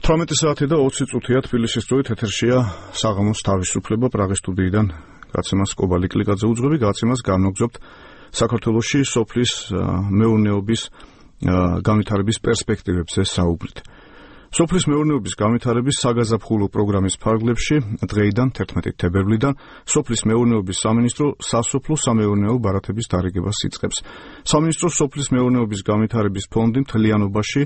18 საათი და 20 წუთია თბილისის დროით ეთერშია საღამოს თავისუფლება პრაღის სტუდიიდან გაცემას კობალი კლიკაძე უძღვები გაცემას განვაგრძობთ საქართველოში სოფლის მეურნეობის განვითარების პერსპექტივებზე საუბრით. სოფლის მეურნეობის განვითარების საგაზაფხულო პროგრამის ფარგლებში დღეიდან 11 თებერვლიდან სოფლის მეურნეობის სამინისტრო სასოფლო-სამეურნეო ბარათების დარიგებას იწყებს. სამინისტრო სოფლის მეურნეობის განვითარების ფონდი მთლიანობაში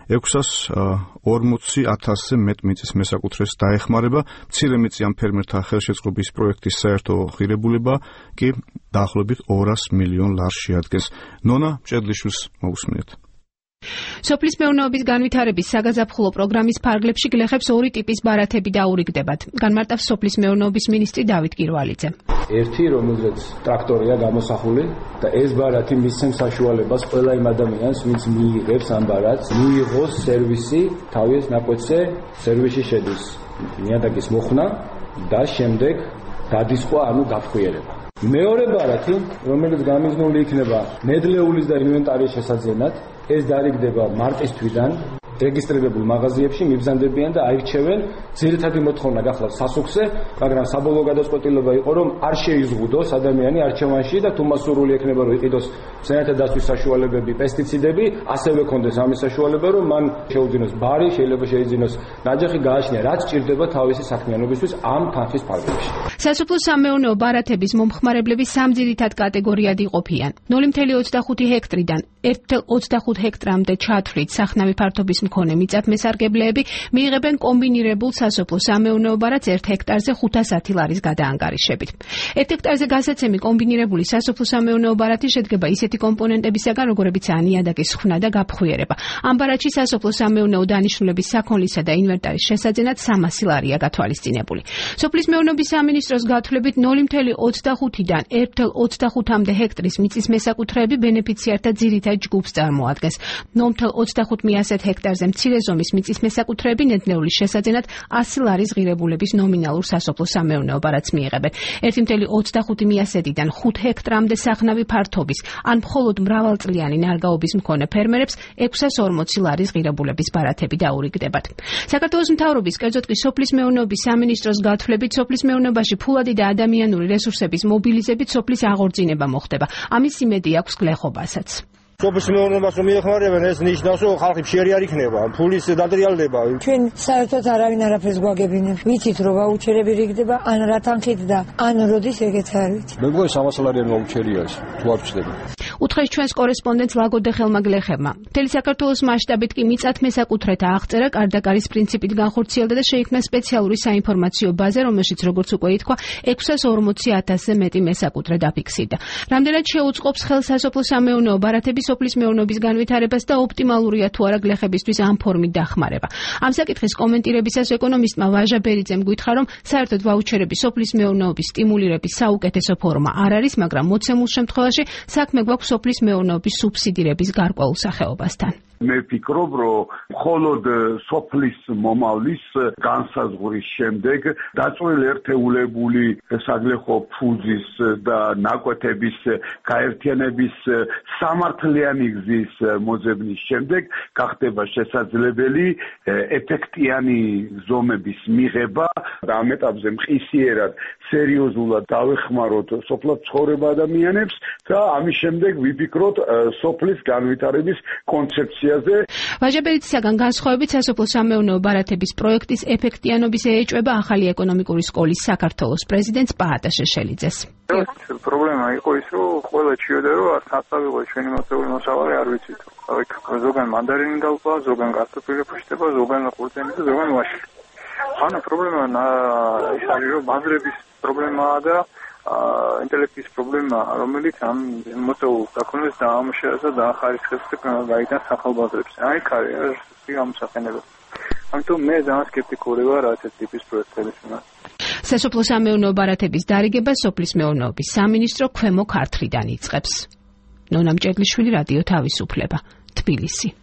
640,000-ზე მეტ მიწის მესაკუთრეს დაეხმარება. მცირემიწიან ფერმერთა ხელშეწყობის პროექტის საერთო ღირებულება კი დაახლოებით 200 მილიონ ლარს შეადგენს. ნონა მჭედლიშვილს მოусმინეთ. სოფლის მეურნეობის განვითარების საგაზაფხულო პროგრამის ფარგლებში გლეხებს ორი ტიპის ბარათები დაურიგდებათ. განმარტავს სოფლის მეურნეობის მინისტრი დავით კირვალიძე. ერთი, რომელზეც ტრაქტორია გამოსახული და ეს ბარათი მისცემს საშუალებას ყველა იმ ადამიანს, ვინც მიიღებს ამ ბარათს, მიიღოს სერვისი თავის ნაკვეთზე, სერვისში შედის ნიადაგის მოხსნა და შემდეგ გადისხვა, ანუ გაფხვიერება. მეორე ბარათი, რომელიც გამიზნული იქნება ნედლეულის და ინვენტარის შესაძენად, ეს დარიგდება მარტის თვიდან რეგისტრირებულ მაღაზიებში მიბრძანდებიან და აირჩევენ. ძირითადი მოთხოვნა გახლავთ სასუქზე, მაგრამ საბოლოო გადაწყვეტილება იყო, რომ არ შეიზღუდოს ადამიანი არჩევანში და თუ მასურული ექნება, რომ იყიდოს მცენარეთა დაცვის საშუალებები, პესტიციდები, ასევე კონდეს ამის საშუალება, რომ მან შეუძინოს ბარი, შეიძლება შეიძინოს ნაჯახი, გააჩნია რაც ჭირდება თავისი საქმიანობისთვის ამ თანხის ფარგლებში. სასოფლო-სამეურნეო ბარათების მომხმარებლები სამ ძირითად კატეგორიად იყოფიან. 0,25 ჰექტრიდან 1,25 ჰექტრამდე ჩათვლით სახნავი ფართობის მქონე მიწათმესარგებლეები მიიღებენ კომბინირებულ სასოფლო-სამეურნეო ბარათს 1 ჰექტარზე 510 ლარის გადაანგარიშებით. 1 ჰექტარზე გასაცემი კომბინირებული სასოფლო-სამეურნეო ბარათი შედგება ისეთი კომპონენტებისაგან, როგორებიცაა ნიადაგის ხსნა და გაფხვიერება. ამ ბარათში სასოფლო-სამეურნეო დანიშნულების საქონლისა და ინვენტარის შესაძენად 300 ლარია გათვალისწინებული. სოფლის მეურნეობის სამინისტროს გათვლებით 0,25-დან 1,25-მდე ჰექტრის მიწის მესაკუთრეები ბენეფიციართა ძირითად ჯგუფს წარმოადგენს. 0,25 ჰექტარზე მცირე ზომის მიწის მესაკუთრეები ნედლეულის შესაძენად 100 ლარის ღირებულების ნომინალურ სასოფლო-სამეურნეო ბარათს მიიღებენ. 1,25-დან 5 ჰექტრამდე სახნავი ფართობის ან მხოლოდ მრავალწლიანი ნარგაობის მქონე ფერმერებს 640 ლარის ღირებულების ბარათები დაურიგდებათ. საქართველოს მთავრობის, კერძოდ კი სოფლის მეურნეობის სამინისტროს გათვლებით სოფლის მეურნეობაში ფულადი და ადამიანური რესურსების მობილიზებით სოფლის აღორძინება მოხდება. ამის იმედი აქვს გლეხობასაც. სოფლის მეურნეობას რომ მიეხმარებენ, ეს ნიშნავს, რომ ხალხი ფშერი არ იქნება, ფულის დატრიალდება. ჩვენ საერთოდ არავინ არაფერს გვაგებინებს. ვიცით რომ ვაუჩერები რიგდება, ან რა თანხით და ან როდის ეგეც არ ვიცით. მე მგონი 300 ლარიანი ვაუჩერია ეს, თუ არ ვჩნდება. უთხეს ჩვენს კორესპონდენტს ლაგოდეხელმა გლეხებმა. მთელი საქართველოს მასშტაბით კი მიწათმესაკუთრეთა აღწერა კარდაკარის პრინციპით განხორციელდა და შეიქმნა სპეციალური საინფორმაციო ბაზა, რომელშიც როგორც უკვე ითქვა, 640,000-ზე მეტი მესაკუთრე დაფიქსირდა. რამდენად შეუწყობს ხელს სასოფლო-სამეურნეო ბარათების სოფლის მეურნეობის განვითარებას და ოპტიმალურია თუ არა გლეხებისთვის ამ ფორმით დახმარება. ამ საკითხის კომენტირებისას ეკონომისტმა ვაჟა ბერიძემ გითხრა, რომ საერთოდ ვაუჩერები სოფლის მეურნეობის სტიმულირების საუკეთესო ფორმა არ არის, მაგრამ მოცემულ შემთხვევაში საქმე გვაქვს სოფლის მეურნეობის სუბსიდირების გარკვეულ სახეობასთან. მე ვფიქრობ, რომ მხოლოდ სოფლის მომავლის განსაზღვრის შემდეგ დაწვრილი ერთეულებული საგლეხო ფუძის და ნაკვეთების გაერთიანების სამართლიანი გზის მოძებნის შემდეგ გახდება შესაძლებელი ეფექტიანი ზომების მიღება და ამ ეტაპზე მყისიერად სერიოზულად დავეხმაროთ სოფლად ცხოვრება ადამიანებს და ამის შემდეგ ვიფიქროთ სოფლის განვითარების კონცეფცია. ვაჟა ბერიძისაგან განსხვავებით სასოფლო-სამეურნეო ბარათების პროექტის ეფექტიანობის ეეჭვება ახალი ეკონომიკური სკოლის საქართველოს პრეზიდენტს პაატა შეშელიძეს. პრობლემა იყო ის, რომ ყველა ჩიოდა, რომ საწავიღო ჩვენი მოწეული მოსავალი არ ვიცით. ზოგან მანდარინი დავყვა, ზოგან კარტოფილი ფუშტება, ზოგან ყურძენი და ზოგან ვაში. ანუ პრობლემა ის არის, რომ ბაზრების პრობლემაა და ინტელექტის პრობლემა, რომელიც ამ მოწეულ საქონელს დაამუშავებს და დაახარისხებს და გაიტანს ახალბაზრებს. აი, კარიერას გამოსახენებელი. ამიტომ მე ძალიან სკეპტიკური ვარ ასეთ ტიპის პროექტების მიმართ. სასოფლო-სამეურნეო ბარათების დარიგება სოფლის მეურნეობის სამინისტრო ქვემო ქართლიდან იწყებს. ნონა მჭედლიშვილი, რადიო თავისუფლება, თბილისი.